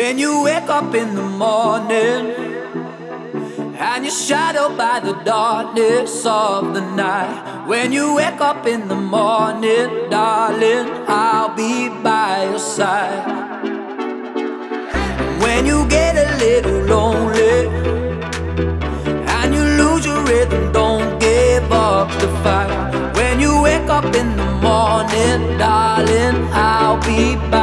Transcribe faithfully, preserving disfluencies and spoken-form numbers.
When you wake up in the morning and you're shadowed by the darkness of the night. When you wake up in the morning, darling, I'll be by your side. When you get a little lonely and you lose your rhythm, don't give up the fight. When you wake up in the morning, darling, I'll be by